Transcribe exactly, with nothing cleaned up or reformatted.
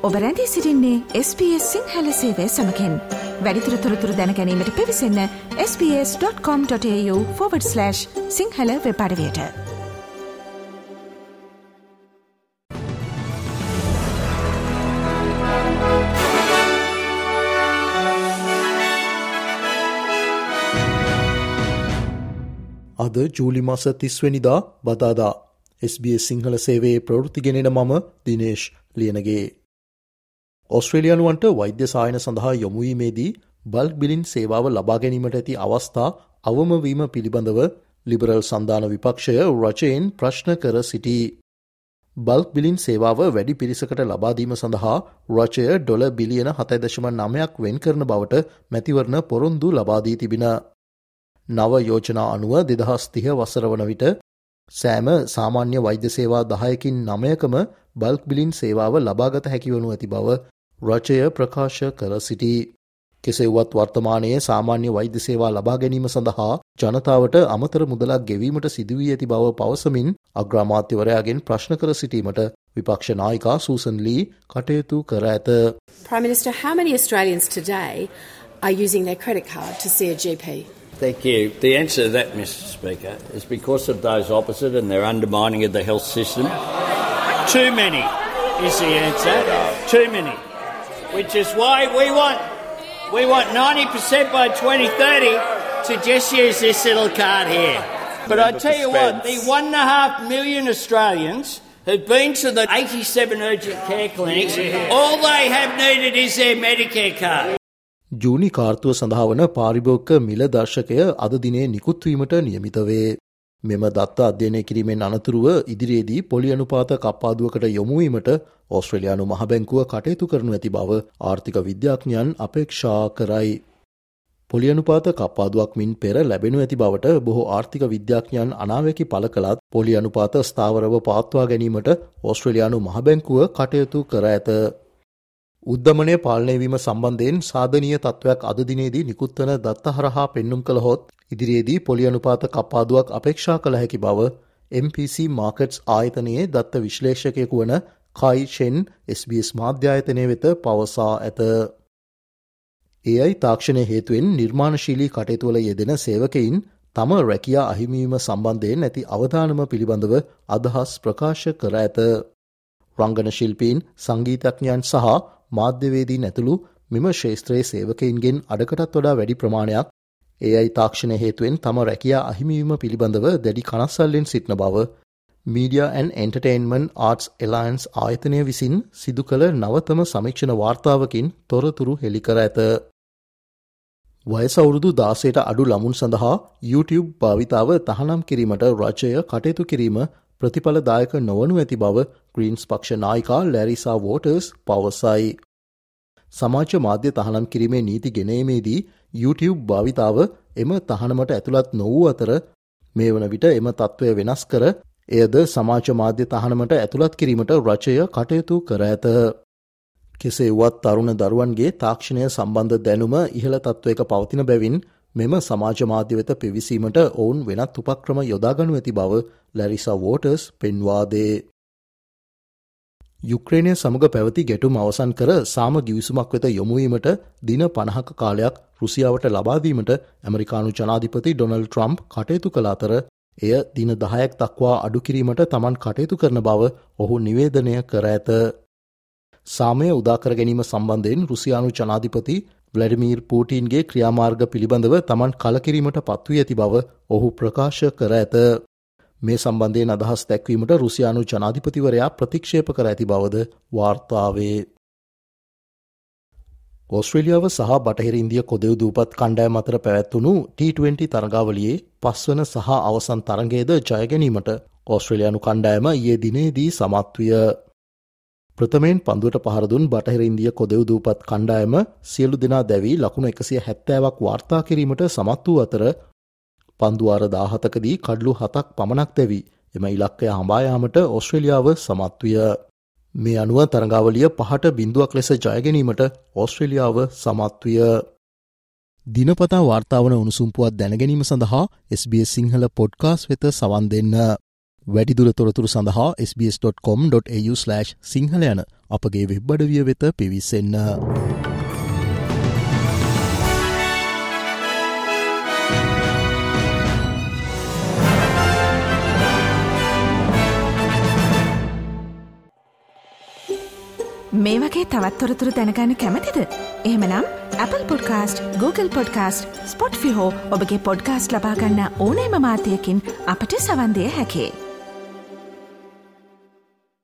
ඔබ රැඳී සිටින්නේ එස් බී එස් සිංහල සේවය සමගින්. වැඩිදුර තොරතුරු දැන ගැනීමට පිවිසන්න S B S dot com dot AU forward slash Sinhala web අඩවියට. අද ජූලි මාස තිස් වෙනිදා බදාදා එස් බී එස් සිංහල සේවයේ ප්‍රවෘත්ති ගෙනෙන මම දිනේෂ් ලියනගේ. ඔස්ට්‍රේලියානුවන්ට වෛද්‍ය සායන සඳහා යොමු වීමේදී බල්ක් බිලින් සේවාව ලබා ගැනීමට ඇති අවස්ථා අවම වීම පිළිබඳව ලිබරල් සන්ධාන විපක්ෂය රජයෙන් ප්‍රශ්න කර සිටී. බල්ක් බිලින් සේවාව වැඩි පිරිසකට ලබා දීම සඳහා රජය ඩොලර් බිලියන හතයි දශම නවයක් වෙන් කරන බවට මැතිවරණ පොරොන්දු ලබා දී තිබින. නව යෝජනා අනුව දෙදහස් තිහ වසර වන විට සෑම සාමාන්‍ය වෛද්‍ය සේවා දහයකින් නවයකම බල්ක් බිලින් සේවාව ලබාගත හැකිවනු ඇති බව රජය ප්‍රකාශ කර සිටී. කෙසේ වුවත් වර්තමානයේ සාමාන්‍ය වෛද්‍ය සේවා ලබා ගැනීම සඳහා ජනතාවට අමතර මුදලක් ගෙවීමට සිදුවී ඇති බව පවසමින් අග්‍රාමාත්‍යවරයාගෙන් ප්‍රශ්න කර සිටීමට විපක්ෂ නායිකා සූසන් ලී කටයුතු කර ඇත. Prime Minister, how many Australians today are using their credit card to see a G P? Thank you. The answer to that, Mister Speaker, is because of those opposite and their undermining of the health system. Too many is the answer. Too many. Which is why we want we want ninety percent by twenty thirty to just use this little card here. But I tell you what, the one and a half million Australians who've been to the eighty-seven urgent care clinics, all they have needed is their Medicare card. ජූනි කාර්තුව සඳහා වන පාරිභෝගික මිල දර්ශකය අද දිනේ නිකුත් වීමට නියමිත වේ. මෙම දත්ත අධ්‍යයනය කිරීමෙන් අනතුරුව ඉදිරියේදී පොලි අනුපාත කප්පාදුවකට යොමු වීමට ඕස්ට්‍රේලියානු මහ බැංකුව කටයුතු කරනු ඇති බව ආර්ථික විද්‍යාඥයන් අපේක්ෂා කරයි. පොලි අනුපාත කප්පාදුවක් මින් පෙර ලැබෙනු ඇති බවට බොහෝ ආර්ථික විද්‍යාඥයන් අනාවැකි පළ කළත් පොලි අනුපාත ස්ථාවරව පවත්වා ගැනීමට ඕස්ට්‍රේලියානු මහ බැංකුව කටයුතු කර ඇත. උද්දමනය පාලනය වීම සම්බන්ධයෙන් සාධනීය තත්ත්වයක් අද දිනේදී නිකුත් වන දත්ත හරහා පෙන්නුම් කළහොත් ඉදිරියේදී පොලි අනුපාත කප්පාදුවක් අපේක්ෂා කළ හැකි බව එම් පී සී මාකට්ස් ආයතනයේ දත්ත විශ්ලේෂකයෙකු වන කයි ෂෙන් එස් බී එස් මාධ්‍ය ආයතනය වෙත පවසා ඇත. ඒ අයි තාක්ෂණය හේතුවෙන් නිර්මාණශීලී කටයුතුවල යෙදෙන සේවකයින් තම රැකියා අහිමිවීම සම්බන්ධයෙන් ඇති අවධානම පිළිබඳව අදහස් ප්‍රකාශ කර ඇත. රංගන ශිල්පීන්, සංගීතඥයන් සහ මාධ්‍යවේදීන් ඇතුළු මෙම ශේත්‍රයේ සේවකයින්ගෙන් අඩකටත් වඩා වැඩි ප්‍රමාණයක් ඒ අයි තාක්ෂණය හේතුවෙන් තම රැකියා අහිමිවීම පිළිබඳව දැඩි කනස්සල්ලෙන් සිටින බව Media and Entertainment Arts Alliance ආයතනය විසින් සිදු කළ නවතම සමීක්ෂණ වාර්තාවකින් තොරතුරු හෙළි කර ඇත. වයස අවුරුදු දාසයට අඩු ළමුන් සඳහා YouTube භාවිතාව තහනම් කිරීමට රජය කටයුතු කිරීම ප්‍රතිඵලදායක නොවනු ඇති බව ග්‍රීන්ස් පක්ෂ නායිකා ලැරිසා වෝටර්ස් පවසයි. සමාජ මාධ්‍ය තහනම් කිරීමේ නීති ගෙනීමේදී YouTube භාවිතාව එම තහනමට ඇතුළත් නොවූ අතර මේ වන විට එම තත්ත්වය වෙනස් කර එයද සමාජ මාධ්‍ය තහනමට ඇතුළත් කිරීමට රජය කටයුතු කර ඇත. කෙසේ වුවත් තරුණ දරුවන්ගේ තාක්ෂණය සම්බන්ධ දැනුම ඉහළ තත්ත්වයක පවතින බැවින් මෙම සමාජ මාධ්‍ය වෙත පිවිසීමට ඔවුන් වෙනත් උපක්‍රම යොදාගනු ඇති බව ලැරිසා වෝටර්ස් පෙන්වා දේ. යුක්‍රේනය සමග පැවති ගැටුම් අවසන් කර සාම ගිවිසුමක් වෙත යොමුවීමට දින පනහක කාලයක් රුසියාවට ලබා දීමට ඇමරිකානු ජනාධිපති ඩොනල්ඩ් ට්‍රම්ප් කටයුතු කළ අතර එය දින දහයක් දක්වා අඩු කිරීමට තමන් කටයුතු කරන බව ඔහු නිවේදනය කර ඇත. සාමය උදාකර ගැනීම සම්බන්ධයෙන් රුසියානු ජනාධිපති ව්ලැඩිමීර් පූටින්ගේ ක්‍රියාමාර්ග පිළිබඳව තමන් කලකිරීමට පත්වී ඇති බව ඔහු ප්‍රකාශ කර ඇත. මේ සම්බන්ධයෙන් අදහස් දැක්වීමට රුසියානු ජනාධිපතිවරයා ප්‍රතික්ෂේප කර ඇති බවද වාර්තා වේ. ඕස්ට්‍රේලියාව සහ බටහිර ඉන්දිය කොදෙව් දූපත් කණ්ඩායම් අතර පැවැත්වුණු ටී ට්වෙන්ටි තරගාවලියේ පස්වන සහ අවසන් තරගයේද ජය ගැනීමට ඕස්ට්‍රේලියානු කණ්ඩායම ඊයේ දිනේදී සමත් විය. ප්‍රථමයෙන් පන්දුවට පහර දුන් බටහිර ඉන්දිය කොදෙව් දූපත් කණ්ඩායම සියලු දෙනා දැවී ලකුණු එකසිය හැත්තෑවක් වාර්තා කිරීමට සමත් වූ අතර පන්දුවාර දාහතකදී කඩලු හතක් පමණක් දැවී එම ඉලක්කය හඹා යාමට ඕස්ට්‍රේලියාව සමත් විය. මේ අනුව තරගාවලිය පහට බිඳුවක් ලෙස ජය ගැනීමට ඕස්ට්‍රේලියාව සමත් විය. දිනපතා වාර්තා වන උණුසුම් පුවත් දැනගැනීම සඳහා S B S Sinhala podcast වෙත සවන් දෙන්න. වැඩිදුර තොරතුරු සඳහා S B S dot com dot AU slash Sinhala යන අපගේ වෙබ් අඩවිය වෙත පිවිසෙන්න. මේ වගේ තවත් තොරතුරු දැනගන්න කැමතිද? එහෙමනම් Apple Podcast, Google Podcast, Spotify හෝ ඔබගේ පොඩ්කාස්ට් ලබා ගන්න ඕනෑම මාධ්‍යයකින් අපට සවන් දෙන්න හැකියි.